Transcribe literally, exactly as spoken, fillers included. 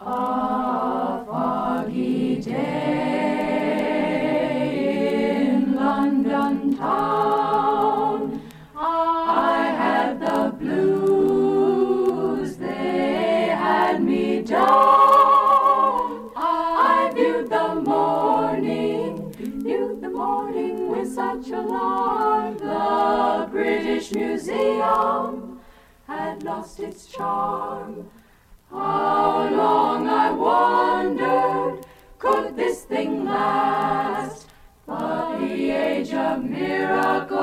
A foggy day in London town, I had the blues, they had me down. I viewed the morning, viewed the morning with such alarm. The British Museum had lost its charm. How long, I wondered, could this thing last? But the age of miracles